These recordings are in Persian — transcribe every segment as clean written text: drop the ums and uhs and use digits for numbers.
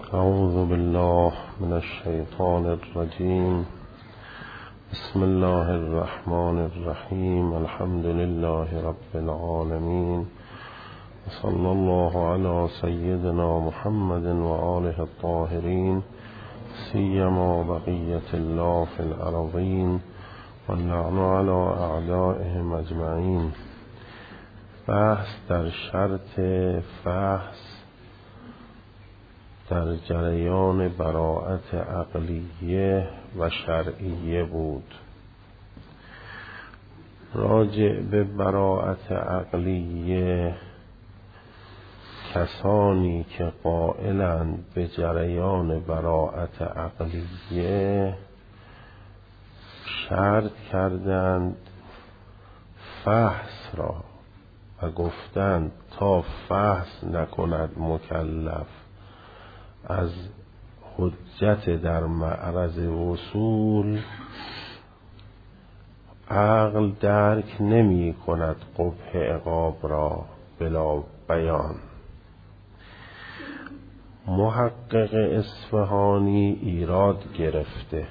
اعوذ بالله من الشیطان الرجیم. بسم الله الرحمن الرحیم. الحمد لله رب العالمین. صلی الله علی سیدنا محمد و آله الطاهرین، سیما بقیة الله فی الارضین واللعن علی اعدائهم اجمعین. بحث در شرط فحص در جریان براءت عقلیه و شرعیه بود. راجع به براءت عقلیه، کسانی که قائلند به جریان براءت عقلیه شرط کردند فحص را و گفتند تا فحص نکند مکلف از حجت در معرض وصول، عقل درک نمی کند قبح عقاب را بلا بیان. محقق اصفهانی ایراد گرفته،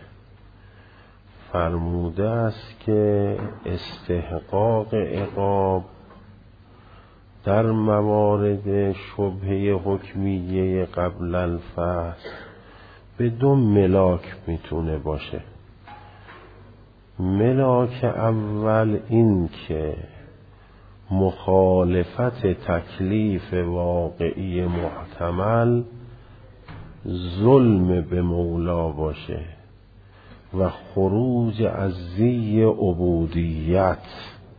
فرموده است که استحقاق عقاب در موارد شبهه حکمیه قبل الفحص به دو ملاک میتونه باشه. ملاک اول این که مخالفت تکلیف واقعی محتمل ظلم به مولا باشه و خروج از زی عبودیت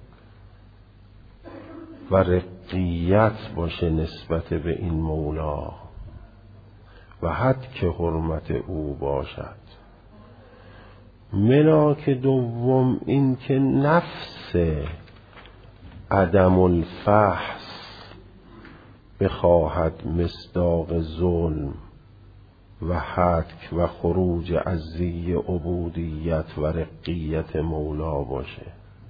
و رقیت باشه نسبت به این مولا و حد که حرمت او باشد. ملاک دوم این که نفس عدم الفحص بخواهد مصداق ظلم و حد و خروج از زی عبودیت و رقیت مولا باشه.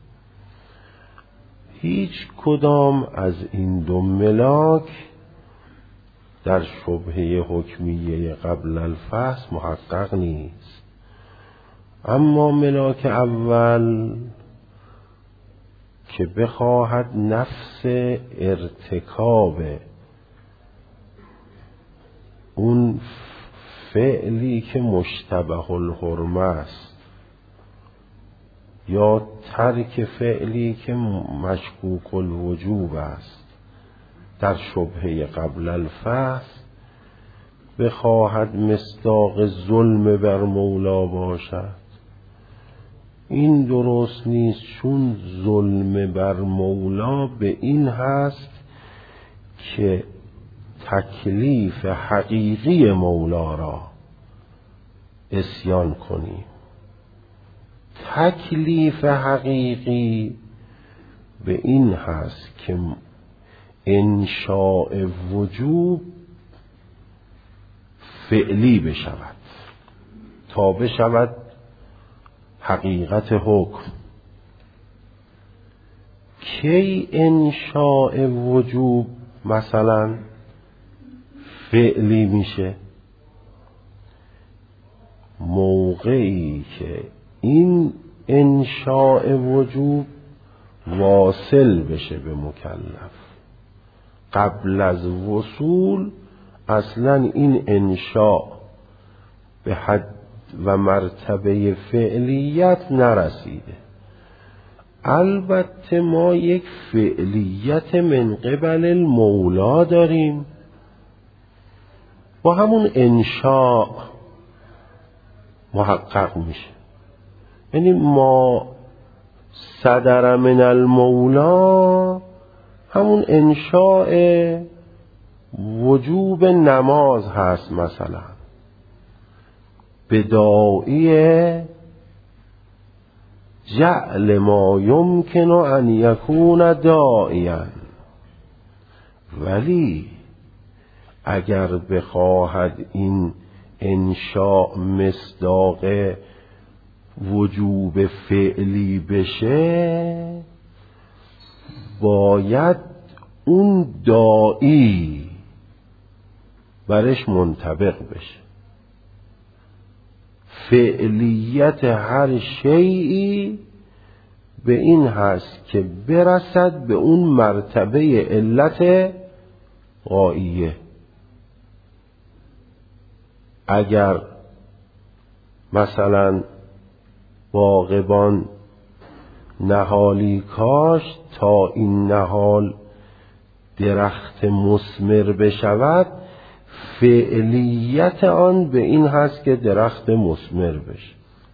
هیچ کدام از این دو ملاک در شبهه حکمیه قبل الفحص محقق نیست. اما ملاک اول که بخواهد نفس ارتکاب اون فعلی که مشتبه الحرمه است یا ترک فعلی که مشکوک الوجوب است در شبهه قبل الفحص بخواهد مصداق ظلم بر مولا باشد، این درست نیست. چون ظلم بر مولا به این هست که تکلیف حقیقی مولا را عصیان کنیم. تکلیف حقیقی به این هست که انشاء وجوب فعلی بشود تا بشود حقیقت حکم. کی انشاء وجوب مثلا فعلی میشه؟ موقعی که این انشاء وجوب واصل بشه به مکلف. قبل از وصول اصلا این انشاء به حد و مرتبه فعلیت نرسیده. البته ما یک فعلیت من قبل المولا داریم، با همون انشاء محقق میشه. یعنی ما صدر من المولا همون انشاء وجوب نماز هست، مثلا بداعی جعل ما یمکن ان یکون داعیا. ولی اگر بخواهد این انشاء مصداق وجوب فعلی بشه، باید اون داعی برش منطبق بشه. فعلیت هر شیئی به این هست که برسد به اون مرتبه علت غاییه. اگر مثلا باغبان نهالی کاشت تا این نهال درخت مثمر بشود، فعلیت آن به این هست که درخت مثمر بشه.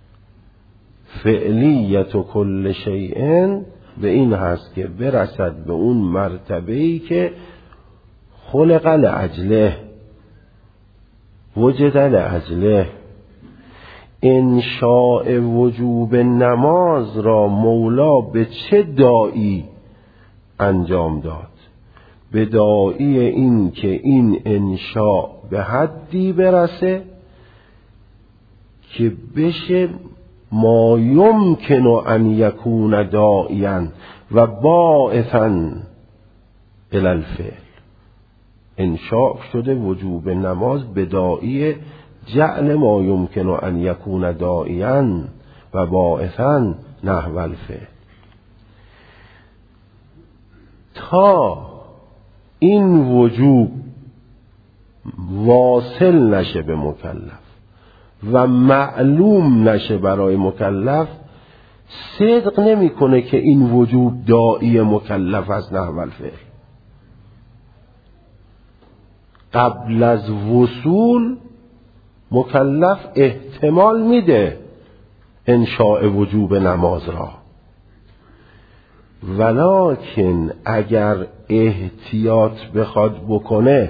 فعلیت و کل شیء به این هست که برسد به اون مرتبه‌ای که خلق لأجله، وجد لأجله. انشاء وجوب نماز را مولا به چه داعی انجام داد؟ به داعی این که این انشاء به حدی برسه که بشه ما یمکن ان یکون داعیا و باعثا الی الفعل. انشاء شده وجوب نماز به داعی جعل ما یمکن ان یکون داعیا و باعثا نحو الفعل. تا این وجوب واصل نشه به مکلف و معلوم نشه برای مکلف، صدق نمیکنه که این وجوب داعی مکلف از نحو الفعل. قبل از وصول مکلف احتمال میده انشاء وجوب نماز را، ولکن اگر احتیاط بخواد بکنه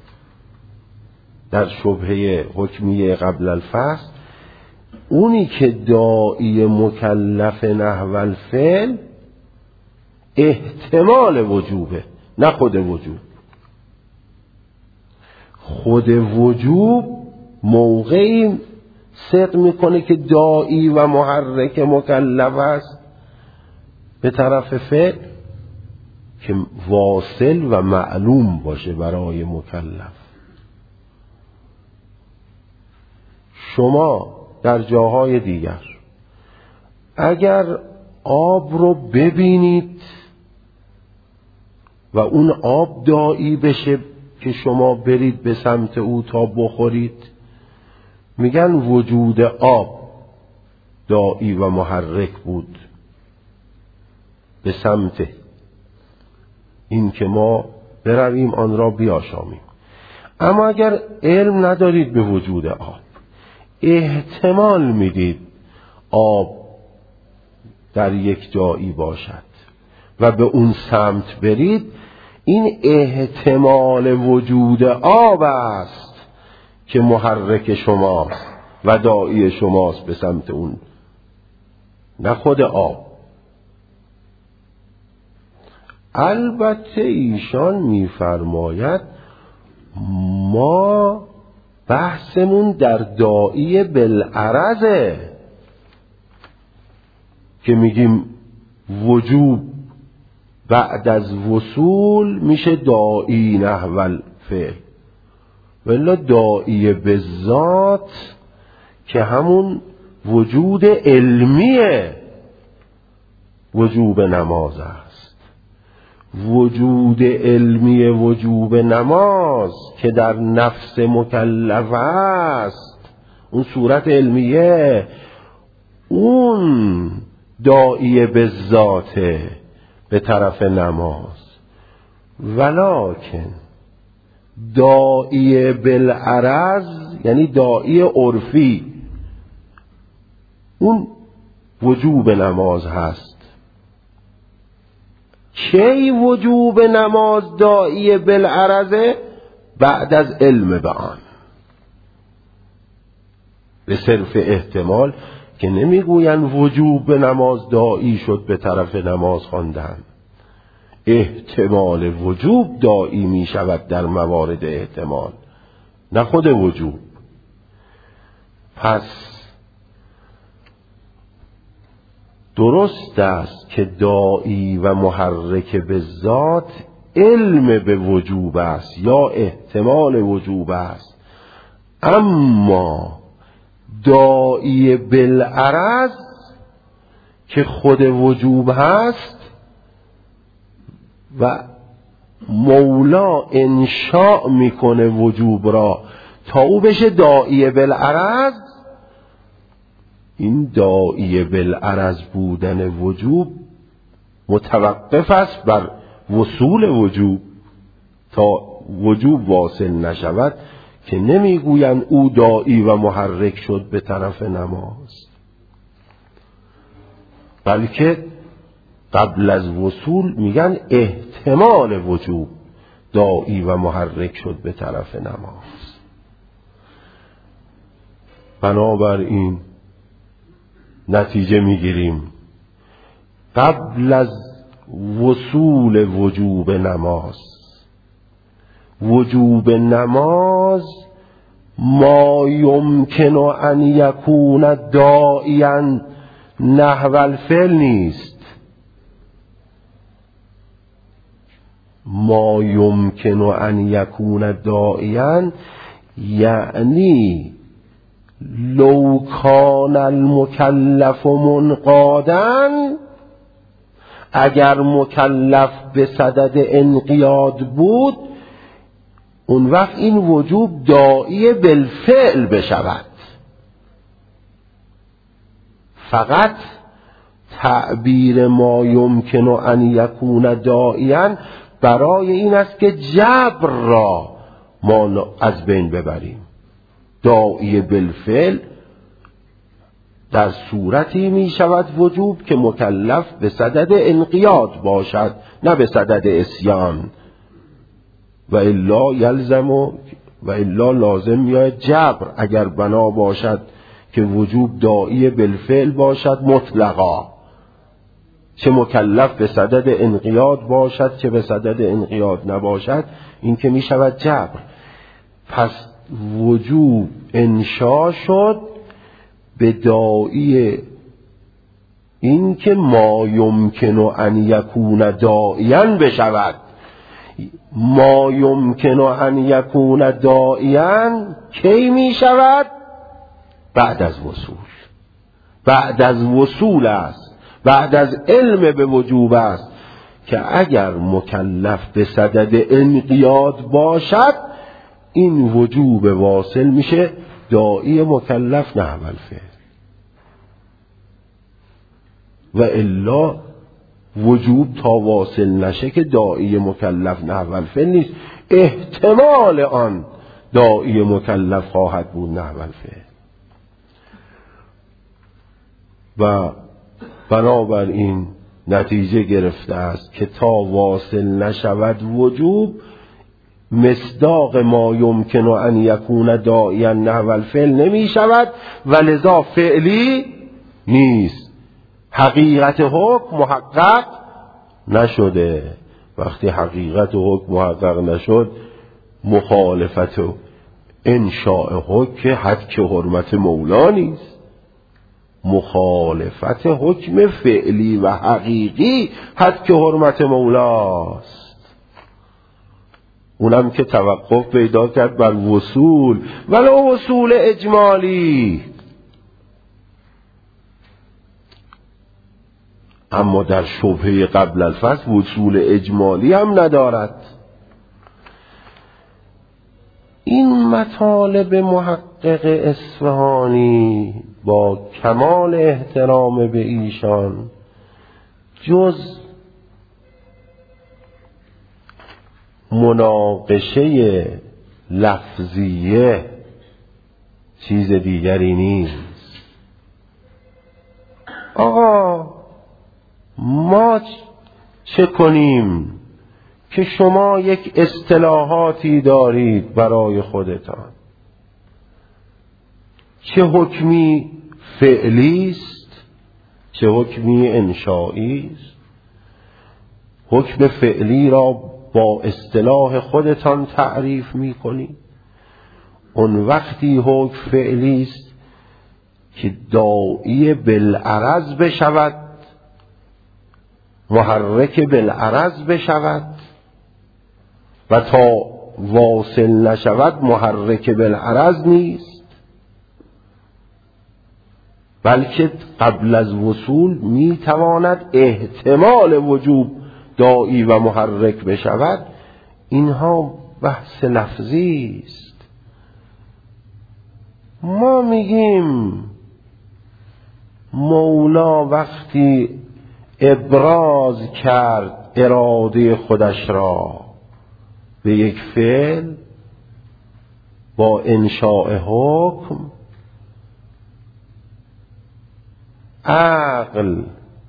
در شبهه حکمیه قبل الفصل، اونی که داعی مکلف نحو الفعل احتمال وجوبه، نه خود وجوب. خود وجوب موقعی صدق میکنه که داعی و محرک مکلف است به طرف فعل که واصل و معلوم باشه برای مکلف. شما در جاهای دیگر اگر آب رو ببینید و اون آب داعی بشه که شما برید به سمت او تا بخورید، میگن وجود آب داعی و محرک بود به سمت این که ما برویم آن را بیاشامیم. اما اگر علم ندارید به وجود آب، احتمال میدید آب در یک جایی باشد و به اون سمت برید، این احتمال وجود آب است که محرک شماست و داعی شماست به سمت اون، نه خود آب. البته ایشان میفرماید ما بحثمون در داعی بالعرضه که میگیم وجوب بعد از وصول میشه داعی نحو الفعل، ولی داعی بالذات که همون وجود علمیه وجوب نماز است. وجود علمی وجوب نماز که در نفس مکلف است، اون صورت علمیه، اون داعی بالذاته به طرف نماز. ولکن داعی بالعرض یعنی داعی عرفی، اون وجوب نماز هست. کی وجوب نماز داعی بالعرضه؟ بعد از علم به آن، به صرف احتمال که نمیگوین وجوب نماز داعی شد به طرف نماز خواندن. احتمال وجوب داعی می شود در موارد احتمال، نه خود وجوب. پس درست است که داعی و محرک به ذات علم به وجوب است یا احتمال وجوب است، اما داعی بالعرض که خود وجوب هست و مولا انشاء میکنه وجوب را تا او بشه داعی بالعرض، این داعی بالعرض بودن وجوب متوقف است بر وصول وجوب. تا وجوب واصل نشود که نمیگویند او داعی و محرک شد به طرف نماز، بلکه قبل از وصول میگن احتمال وجوب داعی و محرک شد به طرف نماز. بنابراین نتیجه میگیریم قبل از وصول وجوب نماز، وجوب نماز ما یمکن ان یکون داعیا نحو الفعل نیست. ما یمکن ان یکون داعیا یعنی لو کان المکلف منقادا، اگر مکلف به صدد انقیاد بود اون وقت این وجوب داعی بالفعل بشود. فقط تعبیر ما یمکن ان یکون داعیا برای این است که جبر را ما از بین ببریم. داعی بالفعل در صورتی می شود وجوب که مکلف به صدد انقیاد باشد، نه به صدد عصیان، و الا یلزم و الا لازم میاد جبر اگر بنا باشد که وجوب داعی بالفعل باشد مطلقا، چه مکلف به صدد انقیاد باشد چه به صدد انقیاد نباشد، این که می شود جبر. پس وجوب انشاء شد به داعی این که ما یمکن ان یکون داعیا بشود. ما یمکن ان یکون داعیا کی می شود؟ بعد از وصول. بعد از وصول است، بعد از علم به وجوب است که اگر مکلف به صدد انقیاد باشد این وجوب واصل میشه داعی مکلف نحو الفعل، و الا وجوب تا واصل نشه که داعی مکلف نحو الفعل نیست، احتمال آن داعی مکلف خواهد بود نحو الفعل. و بنابراین نتیجه گرفته است که تا واصل نشود وجوب مصداق ما یمکن ان یکون داعیا نحو الفعل نمی شود و لذا فعلی نیست. حقیقت حکم محقق نشده. وقتی حقیقت حکم محقق نشد مخالفت و انشاء حکم حد که حرمت مولا نیست، مخالفت حکم فعلی و حقیقی حد که حرمت مولاست. اونم که توقف پیدا کرد بر وصول، ولو وصول اجمالی، اما در شبهه قبل الفصل وصول اجمالی هم ندارد. این مطالب محقق اصفهانی با کمال احترام به ایشان جز مناقشه لفظیه چیز دیگری نیست. آقا ما چه کنیم که شما یک اصطلاحاتی دارید برای خودتان، چه حکمی فعلی است چه حکمی انشایی است. حکم فعلی را با اصطلاح خودتان تعریف می‌کنید. اون وقتی حکم فعلی است که داعی بالعرض بشود، محرک بالعرض بشود، و تا واصل نشود محرک بالعرض نیست، بلکه قبل از وصول میتواند احتمال وجوب داعی و محرک بشود. اینها بحث لفظی است. ما میگیم مولا وقتی ابراز کرد اراده خودش را به یک فعل با انشاء حکم، عقل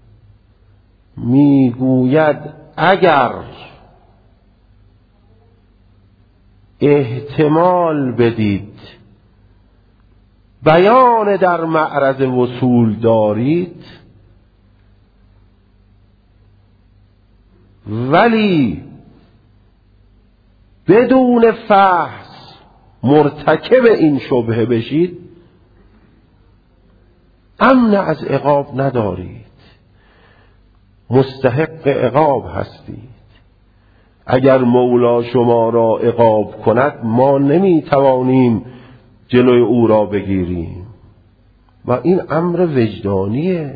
میگوید اگر احتمال بدید بیان در معرض وصول دارید، ولی بدون فحص مرتکب این شبهه بشید، امن از عقاب ندارید، مستحق عقاب هستید. اگر مولا شما را عقاب کند ما نمیتوانیم جلوی او را بگیریم و این امر وجدانیه.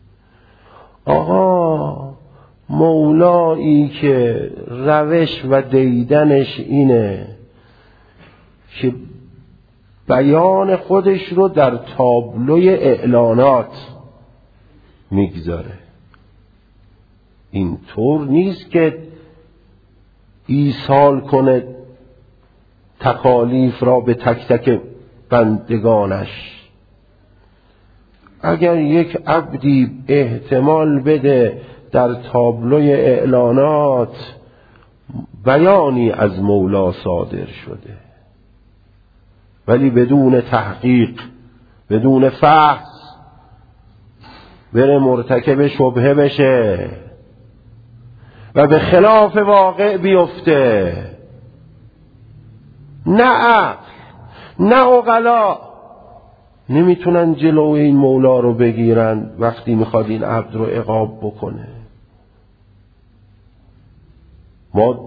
آقا مولایی که روش و دیدنش اینه که بیان خودش رو در تابلوی اعلانات میگذاره، این طور نیست که ایصال کنه تکالیف را به تک تک بندگانش. اگر یک عبدی احتمال بده در تابلوی اعلانات بیانی از مولا صادر شده، ولی بدون تحقیق، بدون فحص بره مرتکب شبهه بشه و به خلاف واقع بیفته، نه عقل نه عقلا نمیتونن جلوی این مولا رو بگیرن وقتی میخواد این عبد رو عقاب بکنه. ما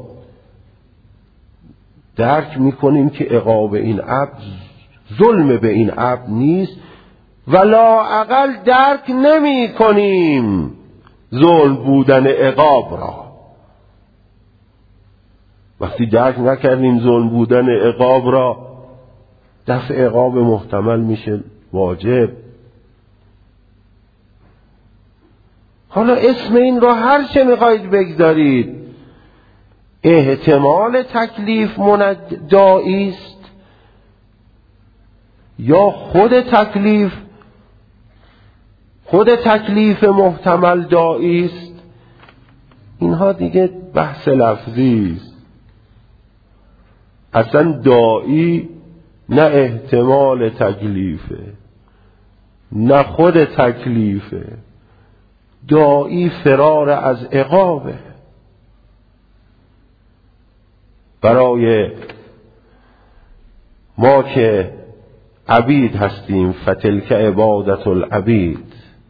درک میکنیم که عقاب این عبد ظلم به این عبد نیست و لااقل درک نمی کنیم ظلم بودن عقاب را. وقتی درک نکردیم ظلم بودن عقاب را، دفع عقاب محتمل میشه واجب. حالا اسم این را هر چه میخواید بگذارید، احتمال تکلیف داعی است یا خود تکلیف محتمل داعی است، اینها دیگه بحث لفظی است. اصلا داعی نه احتمال تکلیفه نه خود تکلیفه، داعی فرار از عقابه. برای ما که عبید هستیم، فتلک عبادت العبید،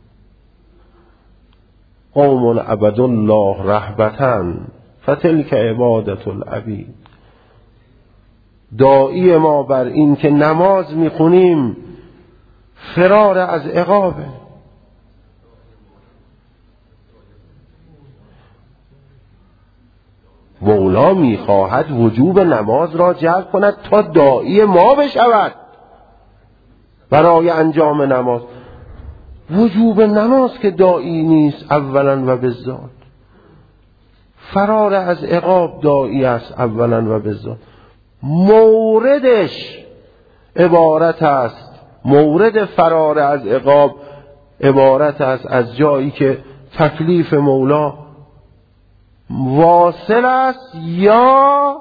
قوم عبد الله رهبة فتلک عبادت العبید. داعی ما بر این که نماز میخونیم فرار از عقابه. مولا میخواهد وجوب نماز را جلب کند تا داعی ما بشود برای انجام نماز. وجوب نماز که داعی نیست اولا و بالذات، فرار از عقاب داعی است اولا و بالذات. موردش عبارت است، مورد فرار از عقاب عبارت است از جایی که تکلیف مولا واصل است یا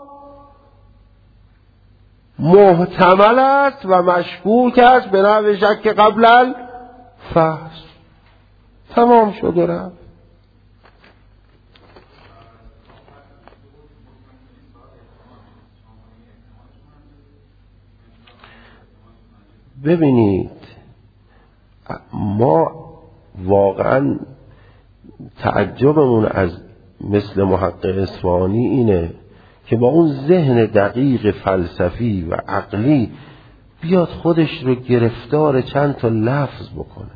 محتمل است و مشکوک است به نحو شک قبل الفحص. تمام شد و رفت. ببینید ما واقعا تعجبمون از مثل محقق اصفهانی اینه که با اون ذهن دقیق فلسفی و عقلی بیاد خودش رو گرفتار چند تا لفظ بکنه.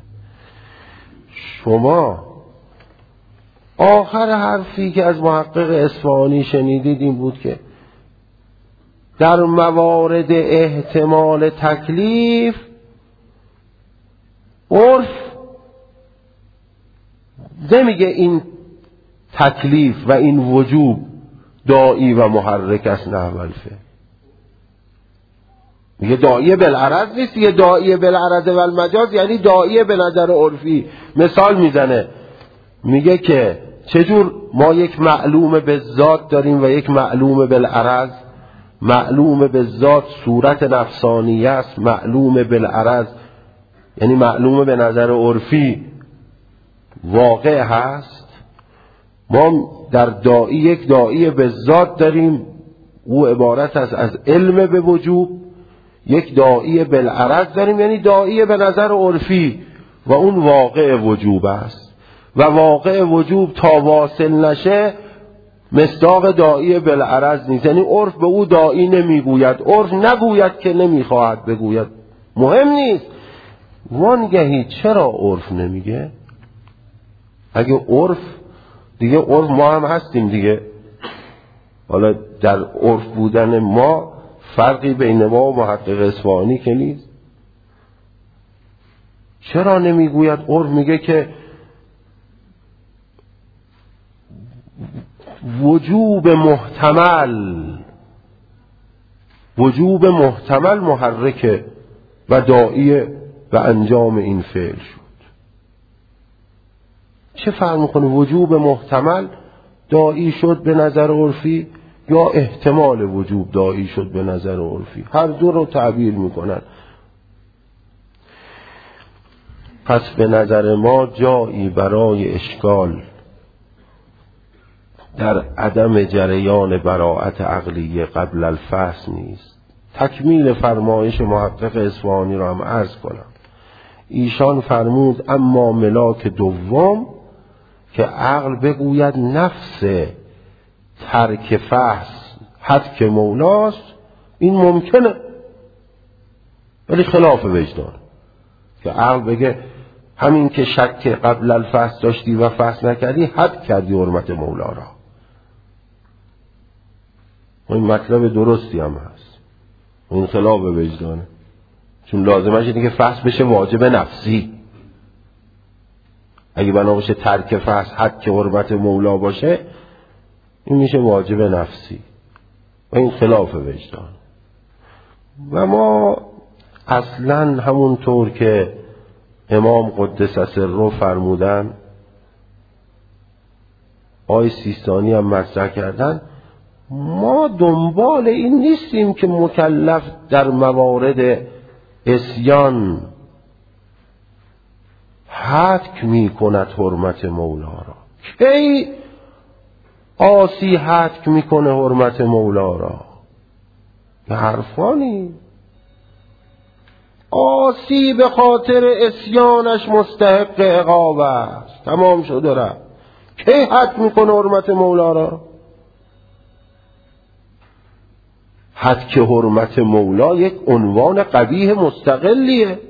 شما آخر حرفی که از محقق اصفهانی شنیدید این بود که در موارد احتمال تکلیف عرف نمیگه این تکلیف و این وجوب داعی و محرک است نحو الفعل، میگه داعی بالعرض نیست، یه داعی بالعرض و المجاز یعنی داعی به نظر عرفی. مثال میزنه میگه که چجور ما یک معلوم به ذات داریم و یک معلوم بالعرض. معلوم به ذات صورت نفسانیه است، معلوم بالعرض یعنی معلوم به نظر عرفی واقع هست. ما در داعی یک داعی به ذات داریم، او عبارت است از علم به وجوب. یک داعی بالعرض داریم یعنی داعی به نظر عرفی و اون واقع وجوب است و واقع وجوب تا واصل نشه مصداق داعی بالعرض نیست، یعنی عرف به او داعی نمیگوید. عرف نگوید که نمیخواهد بگوید، مهم نیست. وانگهی چرا عرف نمیگه؟ اگه عرف دیگه، عرف ما هم هستیم دیگه، حالا در عرف بودن ما فرقی بین ما و محقق اصفهانی که نیست. چرا نمیگوید؟ عرف میگه که وجوب محتمل محرکه و داعی و انجام این فعل شد. چه فرق میکنه وجوب محتمل داعی شد به نظر عرفی یا احتمال وجوب داعی شد به نظر عرفی؟ هر دو رو تعبیر میکنن. پس به نظر ما جایی برای اشکال در عدم جریان براءت عقلیه قبل الفحص نیست. تکمیل فرمایش محقق اصفهانی را هم عرض کنم. ایشان فرمود اما ملاک دوم که عقل بگوید نفس ترک فحص حد که مولاست، این ممکنه ولی خلاف وجدان. که عقل بگه همین که شک قبل الفحص داشتی و فحص نکردی حد کردی حرمت مولا را. این مطلب درستی هم هست، این خلاف وجدانه، چون لازمش اینه که فحص بشه واجب نفسی. اگه بنا باشه ترک فحص حد که حرمت مولا باشه این میشه واجب نفسی و این خلاف وجدان. و ما اصلا همونطور که امام قدس سره فرمودن، آقای سیستانی هم مطرح کردن، ما دنبال این نیستیم که مکلف در موارد عصیان حتک می کند حرمت مولا را. کی عاصی حتک می کنه حرمت مولا را؟ به حرفانی عاصی به خاطر عصیانش مستحق عقاب است، تمام شده رفت. کی حتک می کنه حرمت مولا را؟ حتک حرمت مولا یک عنوان قبیح مستقلیه.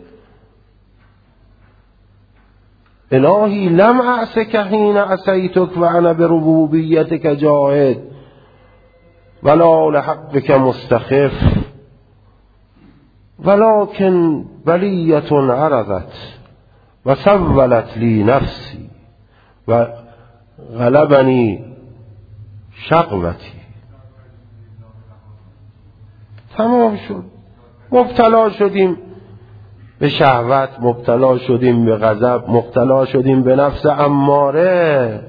الهی لم اعصک حین عصیتک و انا بربوبیتک جاهد ولا لحقک مستخف ولكن بلیة عرضت و سولت لی نفسی و غلبنی شقوتی. تمام شد. مبتلا شدیم به شهوت، مبتلا شدیم به غضب، مبتلا شدیم به نفس اماره.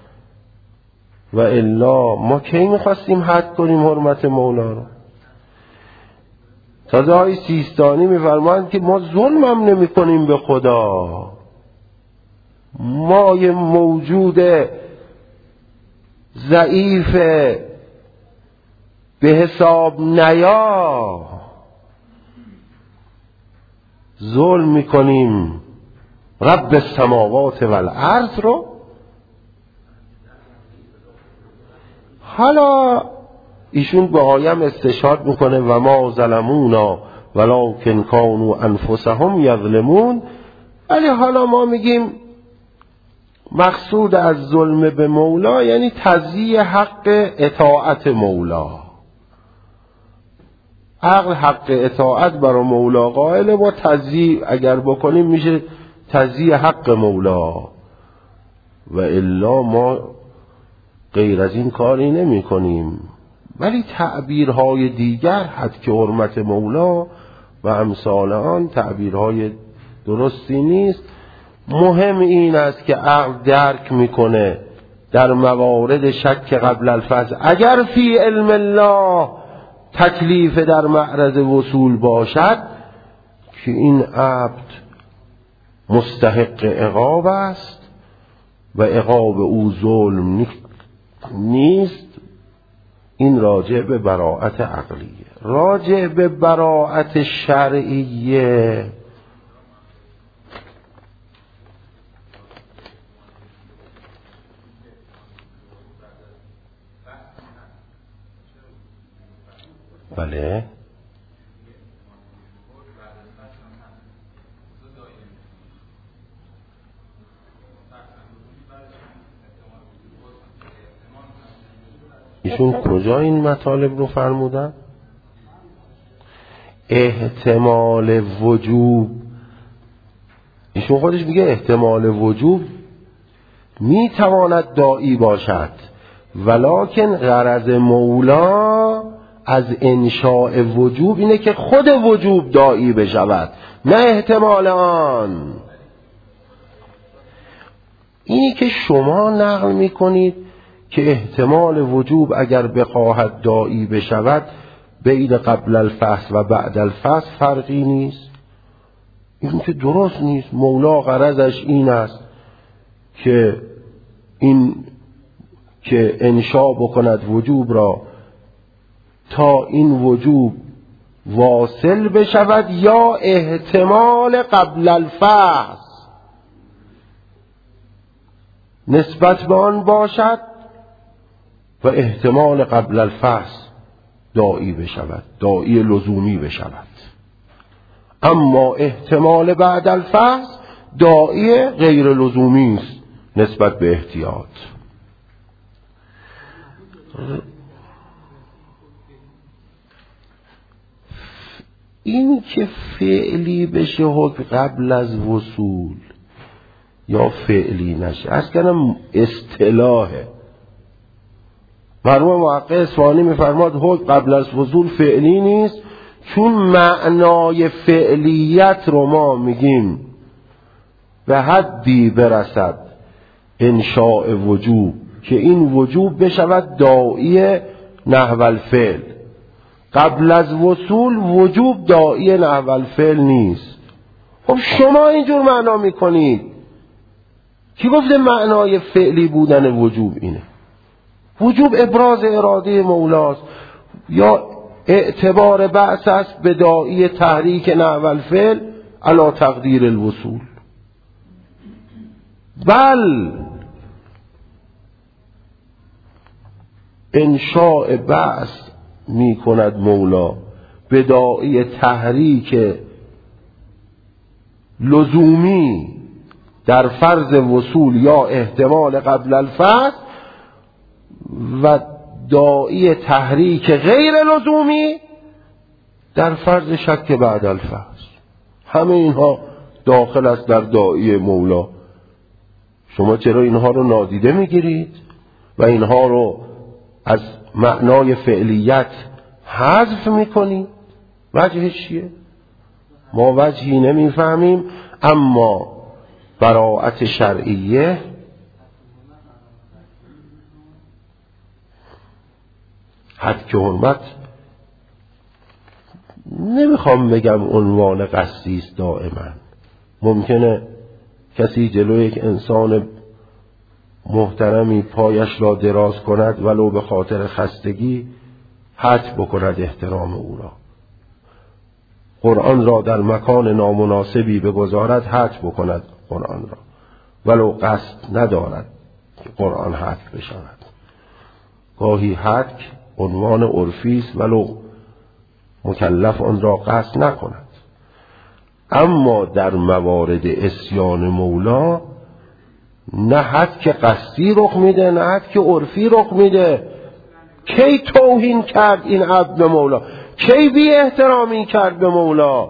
و الا ما کی میخواستیم حد کنیم حرمت مولا رو؟ تازه های سیستانی میفرمایند که ما ظلم هم نمی کنیم به خدا. ما یه موجود ضعیف به حساب نیا ظلم میکنیم رب السماوات والارض رو. حالا ایشون به آیم استشهاد میکنه و ما ظلمونا ولکن کانوا انفسهم یظلمون. ولی حالا ما میگیم مقصود از ظلم به مولا یعنی تضییع حق اطاعت مولا. عقل حق اطاعت برای مولا قائله، با تضییع اگر بکنیم میشه تضییع حق مولا، و الا ما غیر از این کاری نمی کنیم. ولی تعبیرهای دیگر حد که حرمت مولا و امثال آن تعبیرهای درستی نیست. مهم این است که عقل درک میکنه در موارد شک قبل الفصل اگر فی علم الله تکلیف در معرض وصول باشد که این عبد مستحق عقاب است و عقاب او ظلم نیست. این راجع به براءت عقلیه. راجع به براءت شرعیه بله ایشون کجا این مطالب رو فرمودن؟ احتمال وجوب. ایشون خودش میگه احتمال وجوب میتواند داعی باشد، ولکن غرض مولا از انشاء وجوب اینه که خود وجوب داعی بشود، نه احتمال آن. اینی که شما نقل میکنید که احتمال وجوب اگر بخواهد داعی بشود بین قبل الفصل و بعد الفصل فرقی نیست، این که درست نیست. مولا غرضش این است که انشاء بکند وجوب را تا این وجوب واصل بشود یا احتمال قبل الفصل نسبت به آن باشد و احتمال قبل الفصل داعی بشود، داعی لزومی بشود. اما احتمال بعد الفصل داعی غیر لزومی است نسبت به احتیاط. این که فعلی بشه حکم قبل از وصول یا فعلی نشه از کنم اصطلاحه. مرحوم محقق اصفهانی میفرماد حکم قبل از وصول فعلی نیست، چون معنای فعلیت رو ما میگیم به حدی برسد انشاء وجوب که این وجوب بشود داعی نحو الفعل. قبل از وصول وجوب داعی نحو الفعل نیست. خب شما اینجور معنا میکنید. کی گفته معنای فعلی بودن وجوب اینه؟ وجوب ابراز اراده مولاست یا اعتبار بعث است به داعی تحریک نحو الفعل علی تقدیر الوصول. بل انشاء بعث می کند مولا به داعی تحریک لزومی در فرض وصول یا احتمال قبل الفصل و داعی تحریک غیر لزومی در فرض شک بعد الفصل. همه اینها داخل است در داعی مولا. شما چرا اینها رو نادیده میگیرید و اینها رو از معنای فعلیت حذف میکنید؟ وجهش چیه؟ ما وجهی نمیفهمیم. اما براءت شرعیه حد که حرمت نمیخوام بگم عنوان قصدی است. دائما ممکنه کسی جلوی یک انسان محترمی پایش را دراز کند ولو به خاطر خستگی حد بکند احترام او را، قرآن را در مکان نامناسبی بگذارد حد بکند قرآن را ولو قصد ندارد که قرآن حد بشود. گاهی حد عنوان عرفی است ولو مکلف آن را قصد نکند. اما در موارد عصیان مولا نه حد که قصدی رخ میده نه حد که عرفی رخ میده. کی توهین کرد این عبد به مولا؟ کی بی احترامی کرد به مولا؟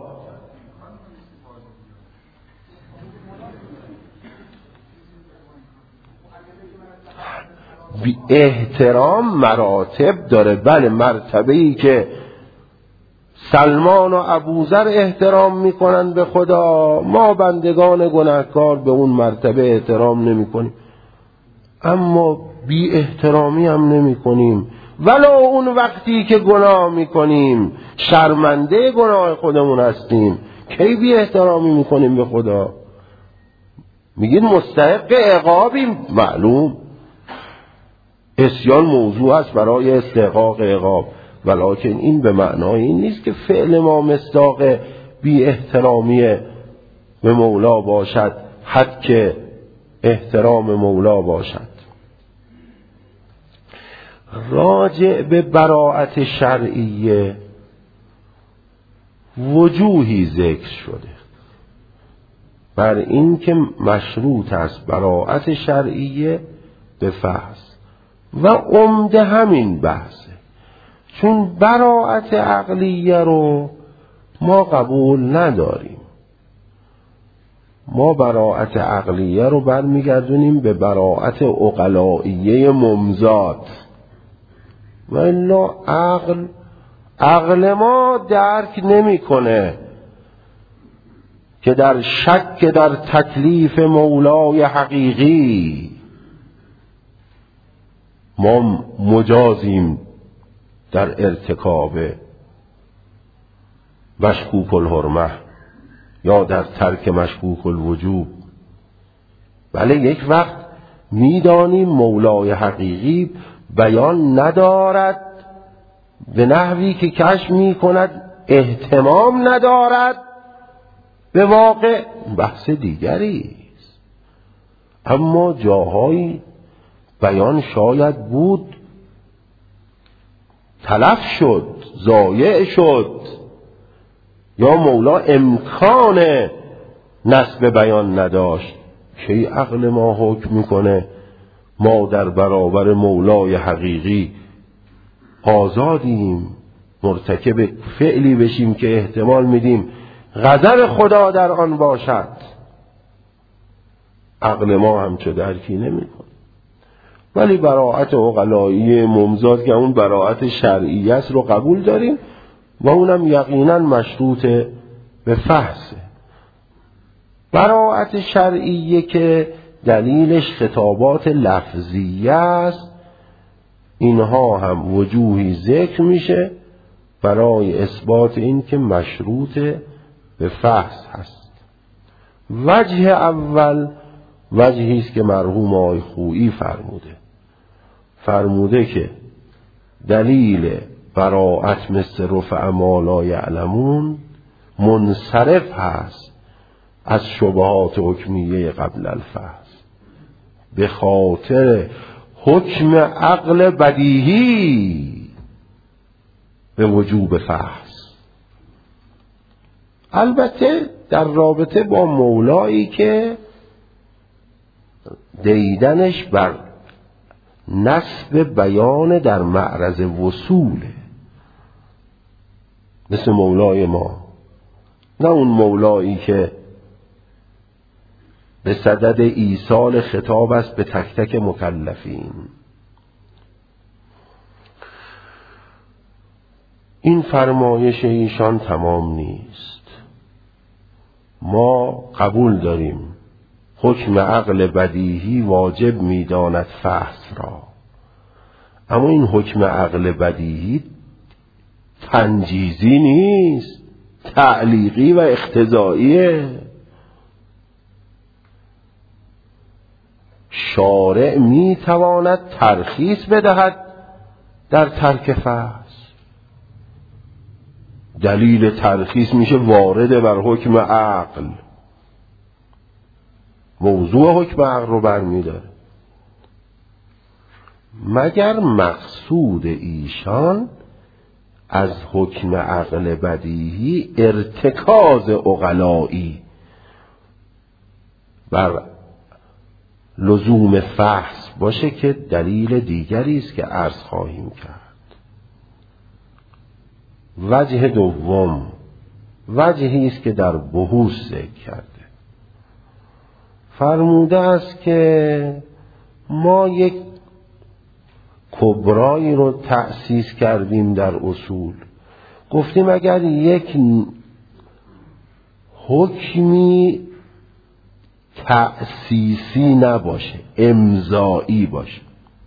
بی احترام مراتب داره. بله، مرتبه‌ای که سلمان و ابوذر احترام میکنن به خدا، ما بندگان گناهکار به اون مرتبه احترام نمیکنیم، اما بی احترامی هم نمیکنیم. ولو اون وقتی که گناه میکنیم شرمنده گناه خودمون هستیم، کی بی احترامی میکنیم به خدا؟ میگین مستحق عقابیم، معلوم عصیان موضوع است برای استحقاق عقاب، ولکن این به معنای این نیست که فعل ما مصداق بی احترامی به مولا باشد، حد که احترام مولا باشد. راجع به براءت شرعیه وجوهی ذکر شده بر این که مشروط است براءت شرعیه به فحص و عمده همین بحثه. چون براءت عقلیه رو ما قبول نداریم، ما براءت عقلیه رو برمیگردونیم به براءت عقلائیه ممزاد، و الا عقل ما درک نمیکنه که در شک در تکلیف مولای حقیقی ما مجازیم در ارتکاب مشکوک الحرمه یا در ترک مشکوک الوجوب. بله، یک وقت میدانیم مولای حقیقی بیان ندارد به نحوی که کشف میکند اهتمام ندارد به واقع، بحث دیگری است. اما جاهایی بیان شاید بود تلف شد، ضایع شد، یا مولا امکان نسب بیان نداشت، که عقل ما حکم میکنه ما در برابر مولای حقیقی آزادیم، مرتکب فعلی بشیم که احتمال میدیم غضب خدا در آن باشد. عقل ما همچو درکی نمیکنه. ولی براءت عقلایی ممزاد که اون براءت شرعیه است رو قبول داریم و اونم یقینا مشروط به فحصه. براءت شرعیه که دلیلش خطابات لفظیه است، اینها هم وجوهی ذکر میشه برای اثبات این که مشروط به فحص هست. وجه اول وجهی است که مرحوم آقای خویی فرموده که دلیل براءت مثل رفع ما لا یعلمون منصرف هست از شبهات حکمیه قبل الفحص به خاطر حکم عقل بدیهی به وجوب فحص. البته در رابطه با مولایی که دیدنش بر نسب بیان در معرض وصوله، مثل مولای ما، نه اون مولایی که به صدد ایصال خطاب است به تک تک مکلفین. این فرمایش ایشان تمام نیست. ما قبول داریم حکم عقل بدیهی واجب می‌داند فحص را، اما این حکم عقل بدیهی تنجیزی نیست، تعلیقی و اقتضاییه. شارع می‌تواند ترخیص بدهد در ترک فحص. دلیل ترخیص میشه وارد بر حکم عقل، موضوع حکم عقل رو برمی‌داره. مگر مقصود ایشان از حکم عقل بدیهی ارتکاز عقلایی بر لزوم فحص باشه که دلیل دیگری است که عرض خواهیم کرد. وجه دوم وجهی است که در بحوث ذکر کرده. فرموده است که ما یک کبرایی رو تأسیس کردیم در اصول. گفتیم اگر یک حکمی تأسیسی نباشه، امضایی باشه،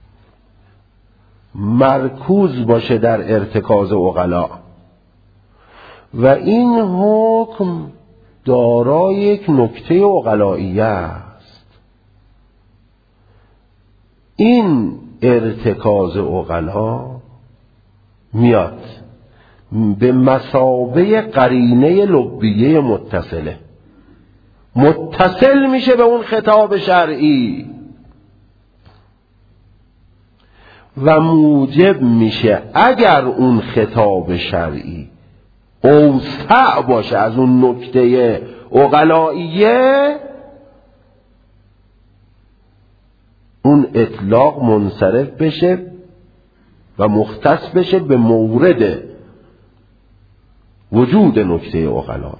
مرکوز باشه در ارتکاز عقلا و این حکم دارای یک نکته عقلاییه است، این ارتکاز عقلا میاد به مثابه قرینه لبیه متصل میشه به اون خطاب شرعی و موجب میشه اگر اون خطاب شرعی اوسع باشه از اون نکته عقلاییه، اون اطلاق منصرف بشه و مختص بشه به مورد وجود نکته عقلایی.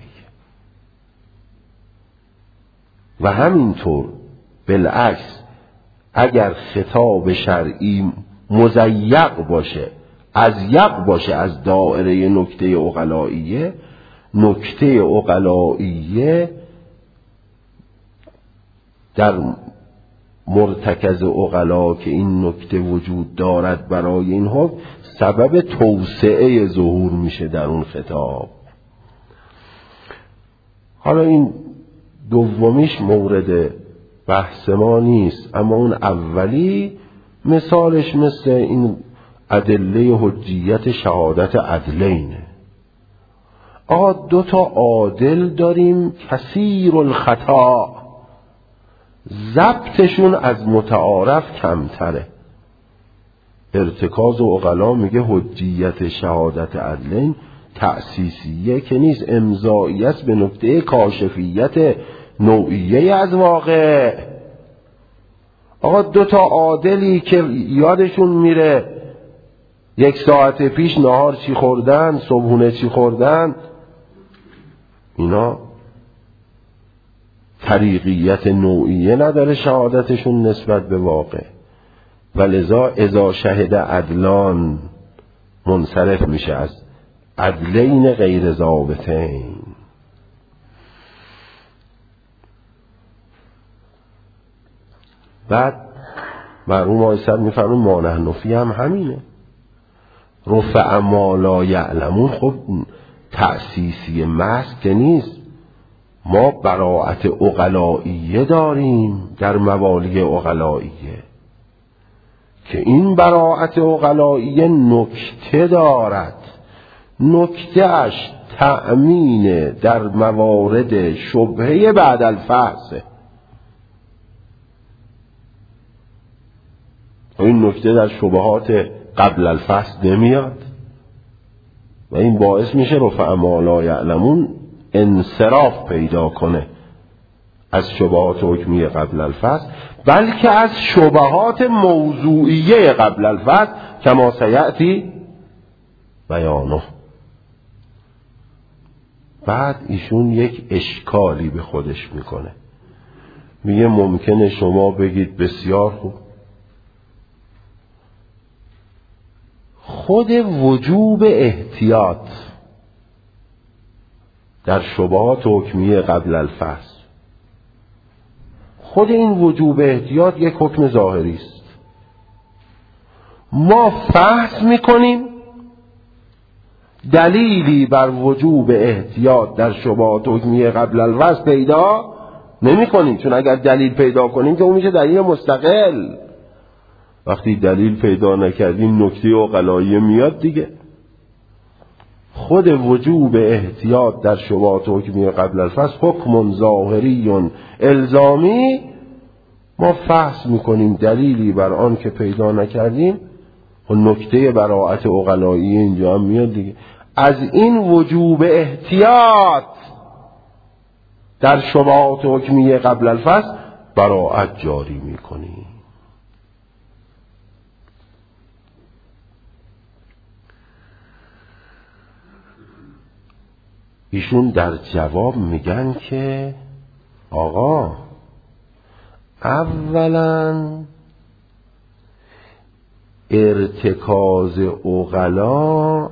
و همینطور بالعکس اگر خطاب شرعی مضیق باشه، اضیق باشه از دائره نکته عقلاییه، نکته عقلاییه در مرتکز عقلا که این نکته وجود دارد برای این حکم سبب توسعه ظهور میشه در اون خطاب. حالا این دومیش مورد بحث ما نیست، اما اون اولی مثالش مثل این ادله حجیت شهادت عدلینه. آقا 2 عادل داریم کثیر الخطا، ضبطشون از متعارف کمتره. ارتکاز عقلا میگه حجیت شهادت عدلین تأسیسیه که نیست، امضایی است به نکته کاشفیت نوعیه از واقع. آقا 2 عادلی که یادشون میره 1 ساعت پیش نهار چی خوردن، صبحونه چی خوردن، اینا طریقیت نوعیه نداره شهادتشون نسبت به واقع، ولذا اذا شهد عدلان منصرف میشه از عدلین غیر ضابطین. بعد مرحوم آقای صدر میفرمون مانحنفی هم همینه، رفع ما لا یعلمون. خب تأسیسی محض که نیست، ما براءت عقلائیه داریم در موالی عقلائیه که این براءت عقلائیه نکته دارد، نکتهش تأمین در موارد شبهه بعد الفحصه. این نکته در شبهات قبل الفحص نمیاد و این باعث میشه رفع ما لا یعلمون انصراف پیدا کنه از شبهات حکمی قبل الفحص، بلکه از شبهات موضوعیه قبل الفحص کما سیأتی بیانه. بعد ایشون یک اشکالی به خودش میکنه، میگه ممکنه شما بگید بسیار خوب، خود وجوب احتیاط در شبهات حکمی قبل الفحص، خود این وجوب احتیاط یک حکم ظاهری است. ما فحص میکنیم دلیلی بر وجوب احتیاط در شبهات حکمی قبل الفحص پیدا نمی کنیم، چون اگر دلیل پیدا کنیم که اون میشه دلیل مستقل. وقتی دلیل پیدا نکردیم نکته عقلاییه میاد دیگه. خود وجوب احتیاط در شبهات حکمی قبل الفحص حکم ظاهری الزامی ما فحص میکنیم دلیلی بر آن که پیدا نکردیم. و نکته براءت عقلایی اینجا هم میاد دیگه. از این وجوب احتیاط در شبهات حکمیه قبل الفصل براءت جاری میکنیم. ایشون در جواب میگن که آقا اولا ارتکاز عقلا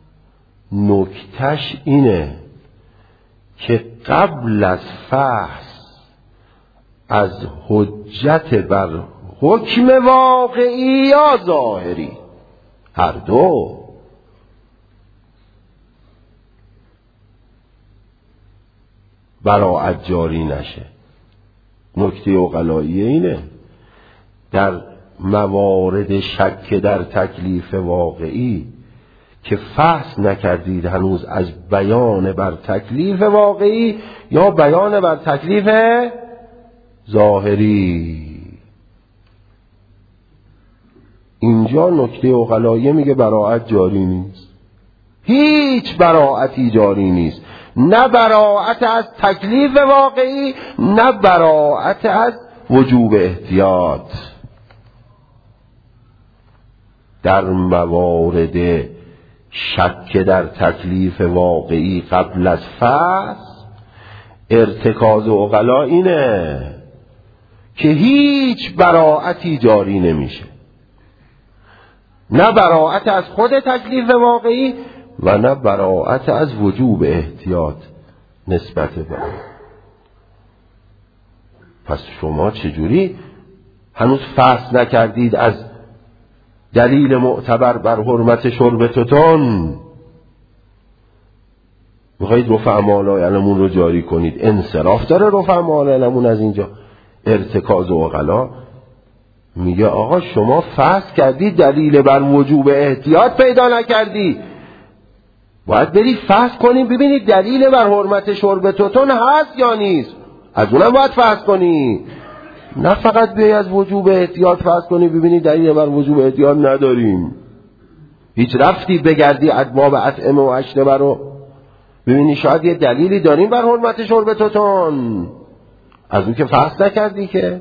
نکتش اینه که قبل از فحص از حجت بر حکم واقعی یا ظاهری، هر دو، براءت جاری نشه. نکته عقلایی اینه در موارد شک در تکلیف واقعی که فحص نکردید هنوز از بیان بر تکلیف واقعی یا بیان بر تکلیف ظاهری، اینجا نکته عقلایی میگه براءت جاری نیست. هیچ براءتی جاری نیست، نه براءت از تکلیف واقعی نه براءت از وجوب احتیاط. در موارد شک در تکلیف واقعی قبل از فحص ارتکاز عقلا اینه که هیچ براءتی جاری نمیشه، نه براءت از خود تکلیف واقعی و نه براءت از وجوب احتیاط نسبت به آن. پس شما چجوری هنوز فحص نکردید از دلیل معتبر بر حرمت شرب توتون میخواید رفع مالای علمون رو جاری کنید؟ انصراف داره رفع مالای علمون از اینجا. ارتکاز عقلا میگه آقا شما فحص کردید دلیل بر وجوب احتیاط پیدا نکردی، باید برید فحص کنیم ببینید دلیل بر حرمت شرب توتون هست یا نیست، از اونم باید فحص کنی، نه فقط بیایی از وجوب احتیاط فحص کنی ببینید دلیل بر وجوب احتیاط نداریم. هیچ رفتی بگردی ادباب اطعمه و اشربه رو ببینی شاید یه دلیلی داریم بر حرمت شرب توتون، از اون که فحص نکردی که.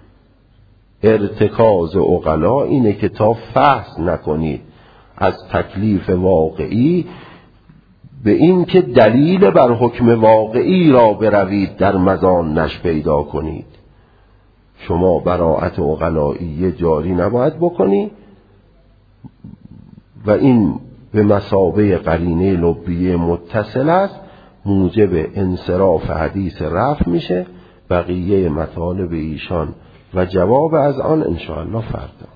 ارتکاز عقلا اینه که تا فحص نکنید از تکلیف واقعی به این که دلیل بر حکم واقعی را بروید در مزانش پیدا کنید. شما براءت عقلایی جاری نباید بکنی و این به مثابه قرینه لبیه متصل است، موجب انصراف حدیث رفع میشه. بقیه مطالب ایشان و جواب از آن انشاءالله فردا.